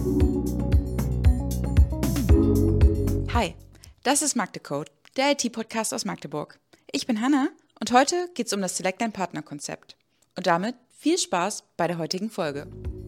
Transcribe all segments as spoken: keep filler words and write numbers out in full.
Hi, das ist Magdecode, der I T-Podcast aus Magdeburg. Ich bin Hanna und heute geht es um das Selectline-Partnerkonzept. Und damit viel Spaß bei der heutigen Folge.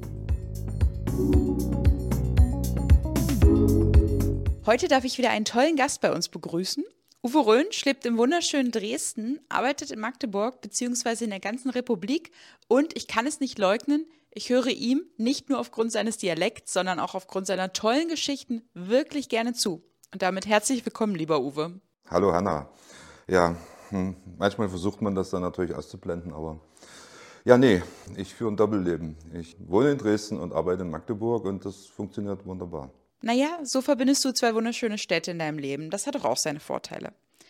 Heute darf ich wieder einen tollen Gast bei uns begrüßen. Uwe Rönsch lebt im wunderschönen Dresden, arbeitet in Magdeburg bzw. in der ganzen Republik und ich kann es nicht leugnen, ich höre ihm nicht nur aufgrund seines Dialekts, sondern auch aufgrund seiner tollen Geschichten wirklich gerne zu. Und damit herzlich willkommen, lieber Uwe. Hallo Hanna. Ja, hm, manchmal versucht man das dann natürlich auszublenden, aber ja, nee, ich führe ein Doppelleben. Ich wohne in Dresden und arbeite in Magdeburg und das funktioniert wunderbar. Naja, so verbindest du zwei wunderschöne Städte in deinem Leben. Das hat doch auch seine Vorteile.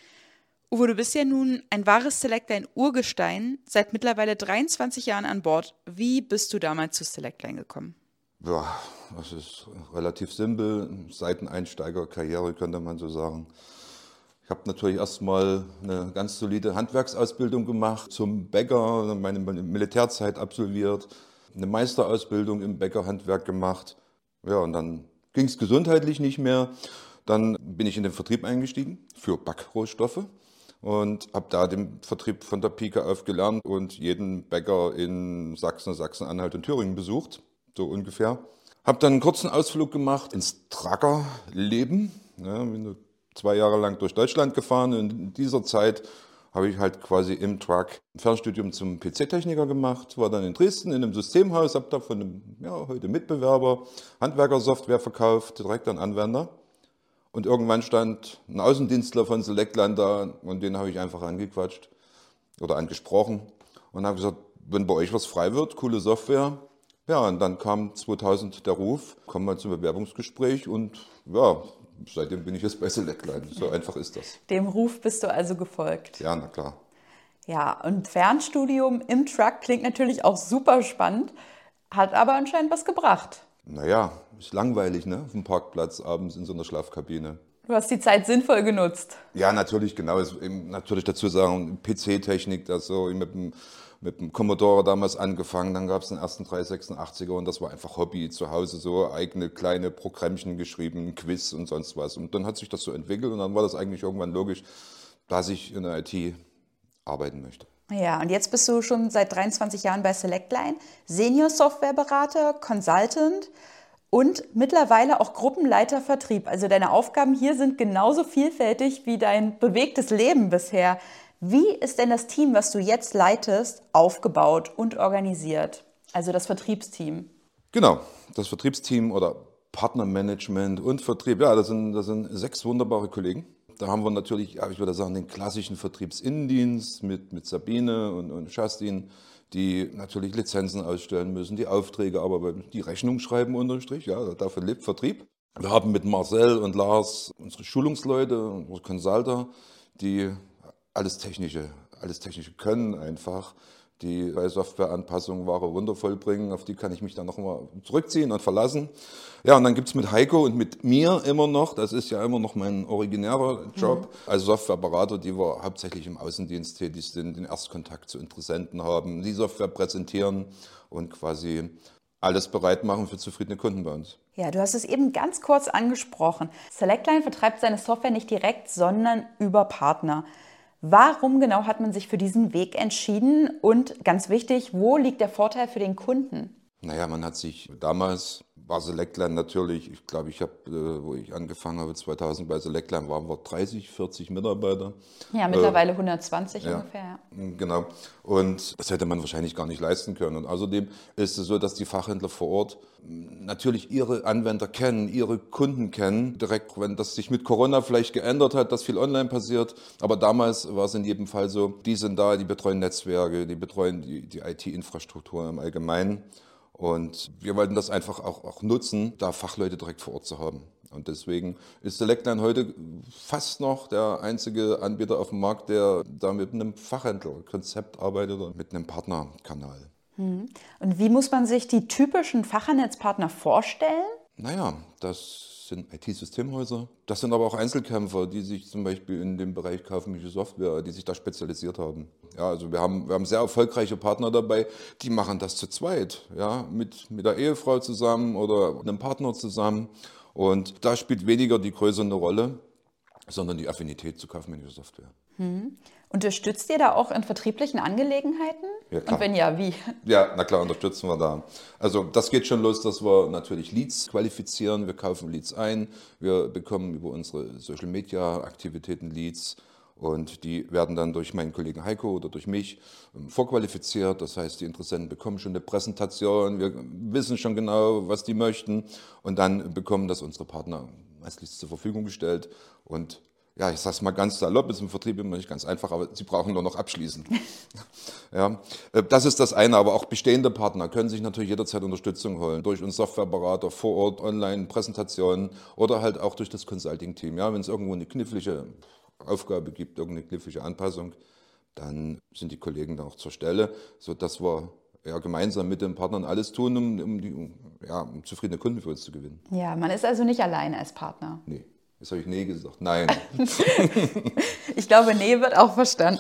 Uwe, du bist ja nun ein wahres Selectline-Urgestein, seit mittlerweile dreiundzwanzig Jahren an Bord. Wie bist du damals zu Selectline gekommen? Ja, das ist relativ simpel. Seiteneinsteigerkarriere könnte man so sagen. Ich habe natürlich erstmal eine ganz solide Handwerksausbildung gemacht, zum Bäcker, meine Militärzeit absolviert, eine Meisterausbildung im Bäckerhandwerk gemacht. Ja, und dann ging es gesundheitlich nicht mehr. Dann bin ich in den Vertrieb eingestiegen für Backrohstoffe und habe da den Vertrieb von der Pike auf gelernt und jeden Bäcker in Sachsen, Sachsen-Anhalt und Thüringen besucht, so ungefähr. Habe dann einen kurzen Ausflug gemacht ins Truckerleben. Ja, bin zwei Jahre lang durch Deutschland gefahren und in dieser Zeit habe ich halt quasi im Truck ein Fernstudium zum P C-Techniker gemacht, war dann in Dresden in einem Systemhaus, habe da von einem ja, heute Mitbewerber Handwerkersoftware verkauft, direkt an Anwender. Und irgendwann stand ein Außendienstler von Selectline da und den habe ich einfach angequatscht oder angesprochen und habe gesagt, wenn bei euch was frei wird, coole Software. Ja, und dann kam zweitausend der Ruf, komm mal zum Bewerbungsgespräch und ja, seitdem bin ich jetzt bei Selectline. So einfach ist das. Dem Ruf bist du also gefolgt. Ja, na klar. Ja, und Fernstudium im Truck klingt natürlich auch super spannend, hat aber anscheinend was gebracht. Naja, ist langweilig, ne? Auf dem Parkplatz abends in so einer Schlafkabine. Du hast die Zeit sinnvoll genutzt. Ja, natürlich, genau. Ist eben natürlich dazu sagen, P C-Technik, das so mit dem, mit dem Commodore damals angefangen. Dann gab es den ersten dreihundertsechsundachtziger und das war einfach Hobby. Zu Hause so eigene kleine Programmchen geschrieben, Quiz und sonst was. Und dann hat sich das so entwickelt und dann war das eigentlich irgendwann logisch, dass ich in der I T arbeiten möchte. Ja, und jetzt bist du schon seit dreiundzwanzig Jahren bei Selectline, Senior-Software-Berater, Consultant und mittlerweile auch Gruppenleiter Vertrieb. Also deine Aufgaben hier sind genauso vielfältig wie dein bewegtes Leben bisher. Wie ist denn das Team, was du jetzt leitest, aufgebaut und organisiert? Also das Vertriebsteam. Genau, das Vertriebsteam oder Partnermanagement und Vertrieb, ja, das sind, das sind sechs wunderbare Kollegen. Da haben wir natürlich, ja, ich würde sagen, den klassischen Vertriebsinnendienst mit, mit Sabine und, und Justin, die natürlich Lizenzen ausstellen müssen, die Aufträge, aber die Rechnung schreiben unterm Strich, ja, davon lebt Vertrieb. Wir haben mit Marcel und Lars unsere Schulungsleute, unsere Consulter, die alles Technische, alles Technische können einfach, die bei Softwareanpassungen Ware wundervoll bringen, auf die kann ich mich dann noch mal zurückziehen und verlassen. Ja, und dann gibt es mit Heiko und mit mir immer noch, das ist ja immer noch mein originärer Job, mhm. als Softwareberater, die wir hauptsächlich im Außendienst tätig sind, den Erstkontakt zu Interessenten haben, die Software präsentieren und quasi alles bereit machen für zufriedene Kunden bei uns. Ja, du hast es eben ganz kurz angesprochen. Selectline vertreibt seine Software nicht direkt, sondern über Partner. Warum genau hat man sich für diesen Weg entschieden? Und ganz wichtig, wo liegt der Vorteil für den Kunden? Naja, man hat sich damals, war Selectline natürlich, ich glaube, ich habe, wo ich angefangen habe, zweitausend bei Selectline, waren wir dreißig, vierzig Mitarbeiter. Ja, mittlerweile äh, hundertzwanzig ja, ungefähr. Ja. Genau. Und das hätte man wahrscheinlich gar nicht leisten können. Und außerdem ist es so, dass die Fachhändler vor Ort natürlich ihre Anwender kennen, ihre Kunden kennen. Direkt, wenn das sich mit Corona vielleicht geändert hat, dass viel online passiert. Aber damals war es in jedem Fall so, die sind da, die betreuen Netzwerke, die betreuen die, die I T-Infrastruktur im Allgemeinen. Und wir wollten das einfach auch, auch nutzen, da Fachleute direkt vor Ort zu haben. Und deswegen ist Selectline heute fast noch der einzige Anbieter auf dem Markt, der da mit einem Fachhändlerkonzept arbeitet oder mit einem Partnerkanal. Und wie muss man sich die typischen Fachhandelspartner vorstellen? Naja, das sind I T-Systemhäuser. Das sind aber auch Einzelkämpfer, die sich zum Beispiel in dem Bereich kaufmännische Software, die sich da spezialisiert haben. Ja, also wir haben, wir haben sehr erfolgreiche Partner dabei, die machen das zu zweit, ja, mit, mit der Ehefrau zusammen oder einem Partner zusammen. Und da spielt weniger die Größe eine Rolle, sondern die Affinität zu kaufmännischer Software. Hm. Unterstützt ihr da auch in vertrieblichen Angelegenheiten? Ja, klar. Und wenn ja, wie? Ja, na klar, unterstützen wir da. Also das geht schon los, dass wir natürlich Leads qualifizieren. Wir kaufen Leads ein. Wir bekommen über unsere Social-Media-Aktivitäten Leads. Und die werden dann durch meinen Kollegen Heiko oder durch mich ähm, vorqualifiziert. Das heißt, die Interessenten bekommen schon eine Präsentation. Wir wissen schon genau, was die möchten. Und dann bekommen das unsere Partner als Leads zur Verfügung gestellt. Und ja, ich sage es mal ganz salopp, ist im Vertrieb immer nicht ganz einfach, aber sie brauchen nur noch abschließen. Ja, das ist das eine, aber auch bestehende Partner können sich natürlich jederzeit Unterstützung holen. Durch uns Softwareberater vor Ort, online, Präsentationen oder halt auch durch das Consulting-Team. Ja, wenn es irgendwo eine knifflige Aufgabe gibt, irgendeine knifflige Anpassung, dann sind die Kollegen da auch zur Stelle, sodass wir ja, gemeinsam mit den Partnern alles tun, um, um, die, um, ja, um zufriedene Kunden für uns zu gewinnen. Ja, man ist also nicht alleine als Partner. Nee. Jetzt habe ich nee gesagt. Nein. Ich glaube, nee wird auch verstanden.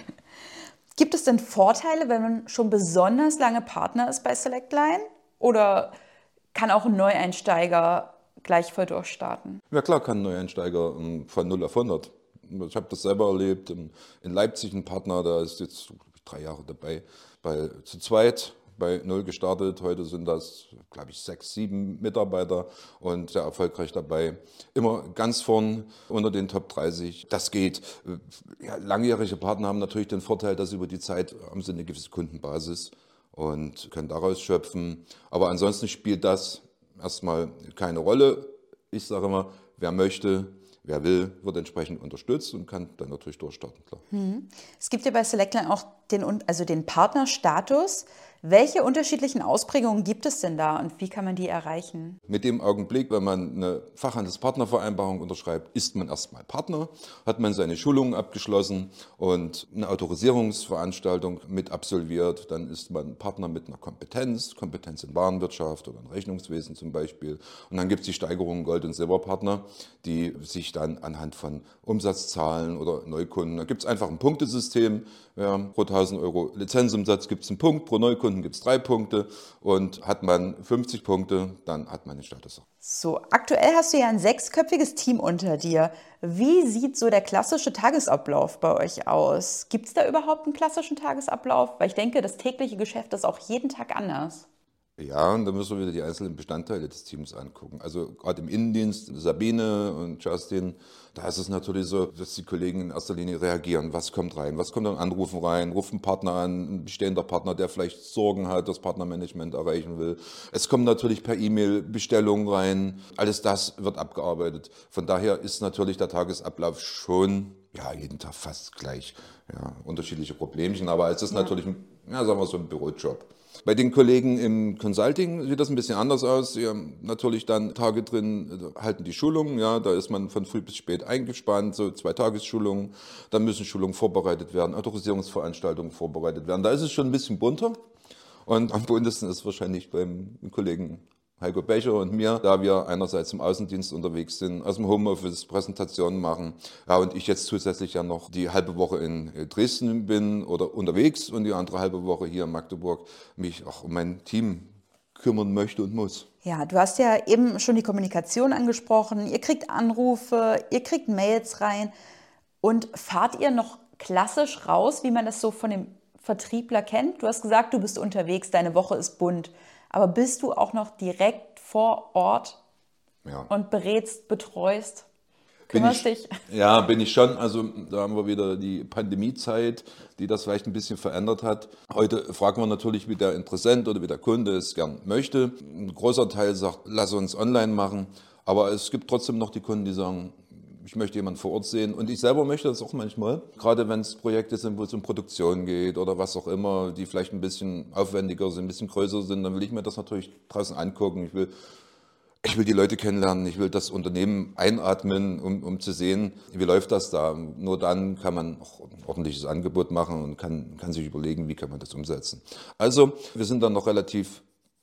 Gibt es denn Vorteile, wenn man schon besonders lange Partner ist bei Selectline? Oder kann auch ein Neueinsteiger gleich voll durchstarten? Ja klar, kann ein Neueinsteiger von null auf hundert. Ich habe das selber erlebt. In Leipzig ein Partner, der ist jetzt drei Jahre dabei, bei zu zweit. Bei null gestartet, heute sind das, glaube ich, sechs, sieben Mitarbeiter und sehr erfolgreich dabei. Immer ganz vorn unter den Top dreißig. Das geht. Ja, langjährige Partner haben natürlich den Vorteil, dass über die Zeit haben sie eine gewisse Kundenbasis und können daraus schöpfen. Aber ansonsten spielt das erstmal keine Rolle. Ich sage immer, wer möchte, wer will, wird entsprechend unterstützt und kann dann natürlich durchstarten, klar. Hm. Es gibt ja bei Selectline auch den, also den Partnerstatus. Welche unterschiedlichen Ausprägungen gibt es denn da und wie kann man die erreichen? Mit dem Augenblick, wenn man eine Fachhandelspartnervereinbarung unterschreibt, ist man erstmal Partner, hat man seine Schulungen abgeschlossen und eine Autorisierungsveranstaltung mit absolviert, dann ist man Partner mit einer Kompetenz, Kompetenz in Warenwirtschaft oder in Rechnungswesen zum Beispiel. Und dann gibt es die Steigerungen Gold- und Silberpartner, die sich dann anhand von Umsatzzahlen oder Neukunden, da gibt es einfach ein Punktesystem, ja, pro tausend Euro Lizenzumsatz gibt es einen Punkt, pro Neukunden gibt es drei Punkte und hat man fünfzig Punkte, dann hat man den Status. So, aktuell hast du ja ein sechsköpfiges Team unter dir. Wie sieht so der klassische Tagesablauf bei euch aus? Gibt es da überhaupt einen klassischen Tagesablauf? Weil ich denke, das tägliche Geschäft ist auch jeden Tag anders. Ja, und da müssen wir wieder die einzelnen Bestandteile des Teams angucken. Also gerade im Innendienst, Sabine und Justin, da ist es natürlich so, dass die Kollegen in erster Linie reagieren. Was kommt rein? Was kommt an Anrufen rein? Ruft ein Partner an, ein bestehender Partner, der vielleicht Sorgen hat, das Partnermanagement erreichen will. Es kommen natürlich per E-Mail Bestellungen rein. Alles das wird abgearbeitet. Von daher ist natürlich der Tagesablauf schon, ja, jeden Tag fast gleich. Ja, unterschiedliche Problemchen, aber es ist ja natürlich, ja, sagen wir so, ein Bürojob. Bei den Kollegen im Consulting sieht das ein bisschen anders aus. Sie haben natürlich dann Tage drin, halten die Schulungen, ja, da ist man von früh bis spät eingespannt, so zwei Tagesschulungen, dann müssen Schulungen vorbereitet werden, Autorisierungsveranstaltungen vorbereitet werden. Da ist es schon ein bisschen bunter und am buntesten ist wahrscheinlich beim Kollegen Heiko Becher und mir, da wir einerseits im Außendienst unterwegs sind, aus dem Homeoffice Präsentationen machen. Ja, und ich jetzt zusätzlich ja noch die halbe Woche in Dresden bin oder unterwegs und die andere halbe Woche hier in Magdeburg mich auch um mein Team kümmern möchte und muss. Ja, du hast ja eben schon die Kommunikation angesprochen. Ihr kriegt Anrufe, ihr kriegt Mails rein und fahrt ihr noch klassisch raus, wie man das so von dem Vertriebler kennt? Du hast gesagt, du bist unterwegs, deine Woche ist bunt. Aber bist du auch noch direkt vor Ort ja. und berätst, betreust, kümmerst bin ich, dich? Ja, bin ich schon. Also da haben wir wieder die Pandemiezeit, die das vielleicht ein bisschen verändert hat. Heute fragen wir natürlich, wie der Interessent oder wie der Kunde es gern möchte. Ein großer Teil sagt, lass uns online machen. Aber es gibt trotzdem noch die Kunden, die sagen, ich möchte jemanden vor Ort sehen und ich selber möchte das auch manchmal, gerade wenn es Projekte sind, wo es um Produktion geht oder was auch immer, die vielleicht ein bisschen aufwendiger sind, ein bisschen größer sind, dann will ich mir das natürlich draußen angucken. Ich will, ich will die Leute kennenlernen, ich will das Unternehmen einatmen, um, um zu sehen, wie läuft das da. Nur dann kann man auch ein ordentliches Angebot machen und kann, kann sich überlegen, wie kann man das umsetzen. Also wir sind dann noch relativ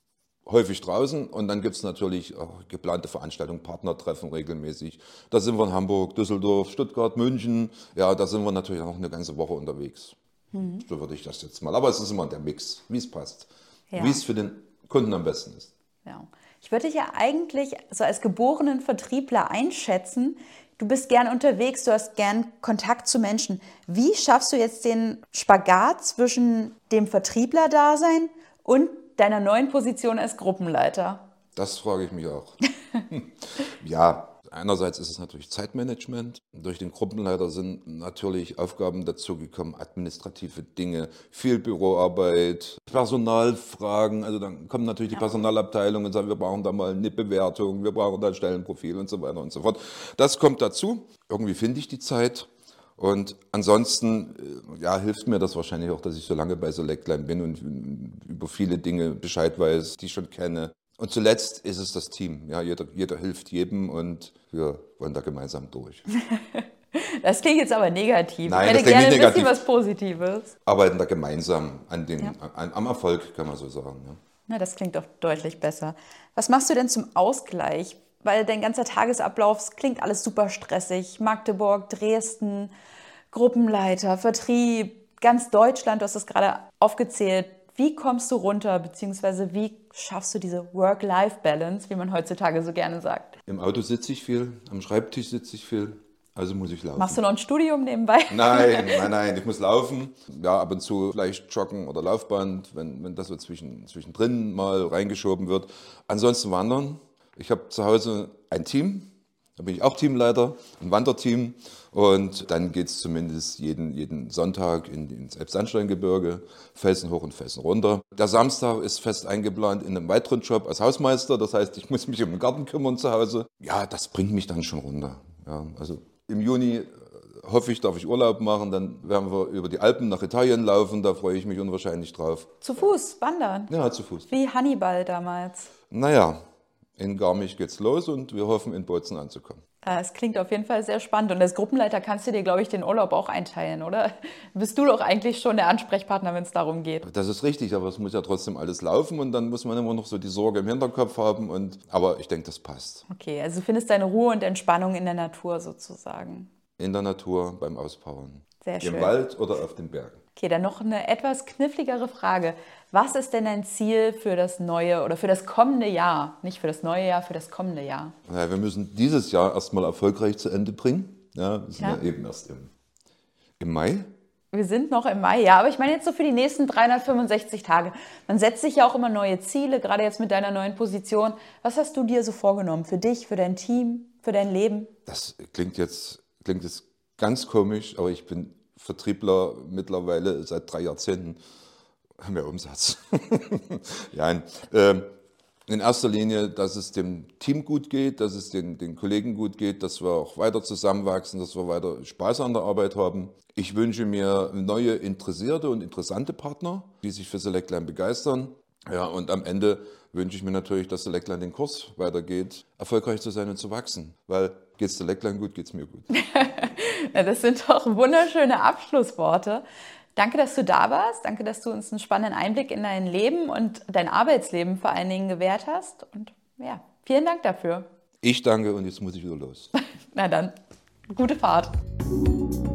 häufig draußen und dann gibt es natürlich auch geplante Veranstaltungen, Partnertreffen regelmäßig. Da sind wir in Hamburg, Düsseldorf, Stuttgart, München. Ja, da sind wir natürlich auch eine ganze Woche unterwegs. Mhm. So würde ich das jetzt mal. Aber es ist immer der Mix, wie es passt, ja. Wie es für den Kunden am besten ist. Ja. Ich würde dich ja eigentlich so als geborenen Vertriebler einschätzen. Du bist gern unterwegs, du hast gern Kontakt zu Menschen. Wie schaffst du jetzt den Spagat zwischen dem Vertriebler-Dasein und deiner neuen Position als Gruppenleiter? Das frage ich mich auch. Ja, einerseits ist es natürlich Zeitmanagement. Durch den Gruppenleiter sind natürlich Aufgaben dazugekommen, administrative Dinge, viel Büroarbeit, Personalfragen. Also dann kommen natürlich die Personalabteilung und sagen, wir brauchen da mal eine Bewertung, wir brauchen da ein Stellenprofil und so weiter und so fort. Das kommt dazu. Irgendwie finde ich die Zeit. Und ansonsten ja, hilft mir das wahrscheinlich auch, dass ich so lange bei Selectline bin und über viele Dinge Bescheid weiß, die ich schon kenne. Und zuletzt ist es das Team. Ja, jeder, jeder hilft jedem und wir wollen da gemeinsam durch. Das klingt jetzt aber negativ. Nein, ich hätte das klingt gerne nicht ein bisschen negativ. was Positives. Arbeiten da gemeinsam an den, Ja. an, am Erfolg, kann man so sagen. Ja. Na, das klingt doch deutlich besser. Was machst du denn zum Ausgleich? Weil dein ganzer Tagesablauf, es klingt alles super stressig. Magdeburg, Dresden, Gruppenleiter, Vertrieb, ganz Deutschland, du hast es gerade aufgezählt. Wie kommst du runter, beziehungsweise wie schaffst du diese Work-Life-Balance, wie man heutzutage so gerne sagt? Im Auto sitze ich viel, am Schreibtisch sitze ich viel, also muss ich laufen. Machst du noch ein Studium nebenbei? Nein, nein, nein, ich muss laufen. Ja, ab und zu vielleicht joggen oder Laufband, wenn, wenn das so zwischen, zwischendrin mal reingeschoben wird. Ansonsten wandern. Ich habe zu Hause ein Team, da bin ich auch Teamleiter, ein Wanderteam. Und dann geht es zumindest jeden, jeden Sonntag in, ins Elbsandsteingebirge, Felsen hoch und Felsen runter. Der Samstag ist fest eingeplant in einem weiteren Job als Hausmeister. Das heißt, ich muss mich um den Garten kümmern zu Hause. Ja, das bringt mich dann schon runter. Ja, also im Juni hoffe ich, darf ich Urlaub machen. Dann werden wir über die Alpen nach Italien laufen. Da freue ich mich unwahrscheinlich drauf. Zu Fuß, wandern? Ja, zu Fuß. Wie Hannibal damals. Naja, in Garmisch geht's los und wir hoffen, in Bozen anzukommen. Es klingt auf jeden Fall sehr spannend. Und als Gruppenleiter kannst du dir, glaube ich, den Urlaub auch einteilen, oder? Bist du doch eigentlich schon der Ansprechpartner, wenn es darum geht. Das ist richtig, aber es muss ja trotzdem alles laufen und dann muss man immer noch so die Sorge im Hinterkopf haben. Und, aber ich denke, das passt. Okay, also du findest deine Ruhe und Entspannung in der Natur sozusagen. In der Natur, beim Auspowern. Sehr schön. Im Wald oder auf den Bergen. Okay, dann noch eine etwas kniffligere Frage. Was ist denn dein Ziel für das neue oder für das kommende Jahr? Nicht für das neue Jahr, für das kommende Jahr. Ja, wir müssen dieses Jahr erstmal erfolgreich zu Ende bringen. Ja, wir sind ja, ja eben erst im, im Mai. Wir sind noch im Mai, ja, aber ich meine jetzt so für die nächsten dreihundertfünfundsechzig Tage. Man setzt sich ja auch immer neue Ziele, gerade jetzt mit deiner neuen Position. Was hast du dir so vorgenommen für dich, für dein Team, für dein Leben? Das klingt jetzt, klingt jetzt ganz komisch, aber ich bin Vertriebler mittlerweile seit drei Jahrzehnten. Mehr Umsatz. ja, in, äh, in erster Linie, dass es dem Team gut geht, dass es den, den Kollegen gut geht, dass wir auch weiter zusammenwachsen, dass wir weiter Spaß an der Arbeit haben. Ich wünsche mir neue interessierte und interessante Partner, die sich für Selectline begeistern. Ja, und am Ende wünsche ich mir natürlich, dass Selectline den Kurs weitergeht, erfolgreich zu sein und zu wachsen. Weil geht es Selectline gut, geht es mir gut. Ja, das sind doch wunderschöne Abschlussworte. Danke, dass du da warst. Danke, dass du uns einen spannenden Einblick in dein Leben und dein Arbeitsleben vor allen Dingen gewährt hast. Und ja, vielen Dank dafür. Ich danke und jetzt muss ich wieder los. Na dann, gute Fahrt.